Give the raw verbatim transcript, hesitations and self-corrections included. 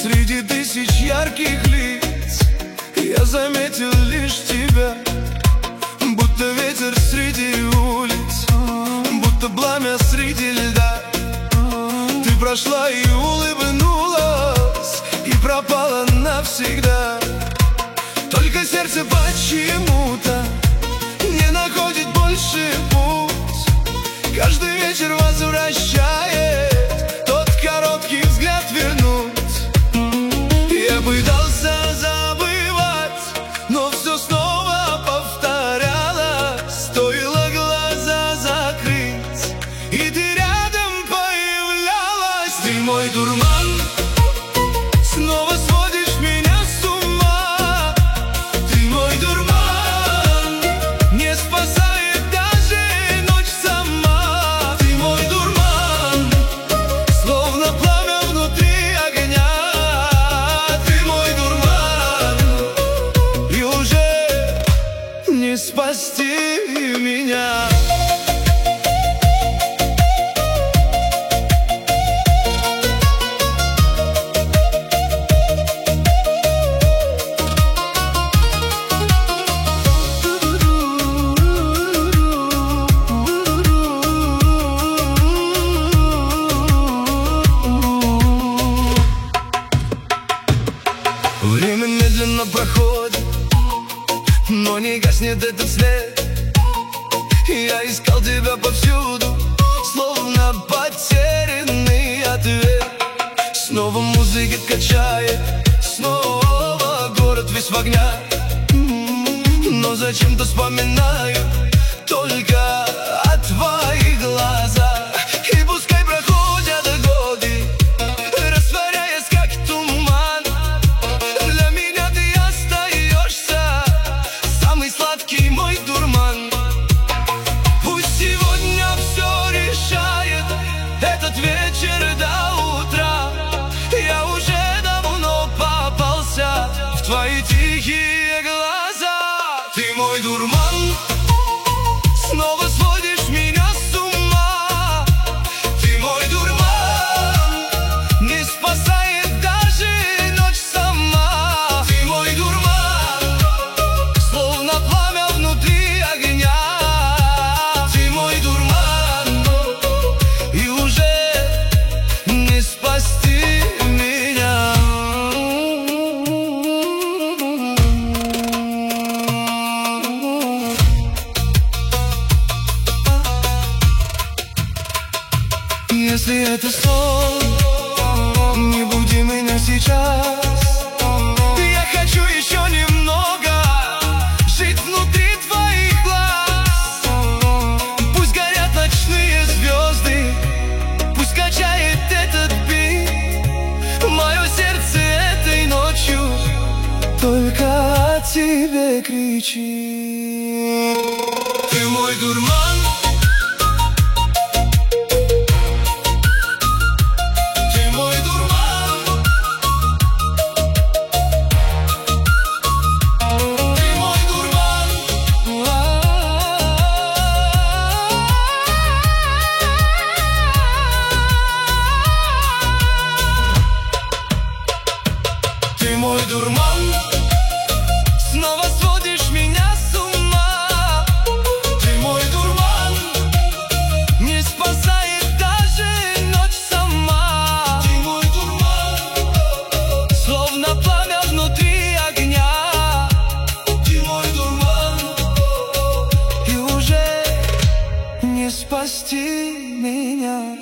Среди тысяч ярких лиц я заметил лишь тебя, будто ветер среди улиц, будто пламя среди льда. Ты прошла и улыбнулась, и пропала навсегда. Только сердце почему-то не находит больше путь, каждый вечер возвращает тот короткий взгляд вернуть. Я пытался забывать, но все снова повторялось. Стоило глаза закрыть, и ты рядом появлялась. Ты мой дурман, снова сводишь меня с ума. Ты мой дурман, не спасает даже ночь сама. Ты мой дурман, словно пламя внутри огня. Ты мой дурман, и уже не спасти меня. Время медленно проходит, но не гаснет этот свет. Я искал тебя повсюду, словно потерянный ответ. Снова музыка качает, снова город весь в огнях. Но зачем-то вспоминаю только о твоих глазах. И пускай проходят годы, растворяясь как туман, для меня ты остаешься самый сладкий мой дурман. Пусть сегодня все решает этот вечер до утра. Я уже давно попался в твои тихие глаза. Ты мой дурман, снова сводишь меня с ума. Ты мой дурман, не спасает даже ночь сама. Ты мой дурман, словно пламя внутри огня. Ты мой дурман, и уже не спасти меня. Если это сон, не буди меня сейчас. Я хочу еще немного жить внутри твоих глаз. Пусть горят ночные звезды, пусть качает этот бит. Мое сердце этой ночью только о тебе кричит. Ты мой дурман, ты мой дурман, снова сводишь меня с ума. Ты мой дурман, не спасает даже ночь сама. Ты мой дурман, словно пламя внутри огня. Ты мой дурман, и уже не спасти меня.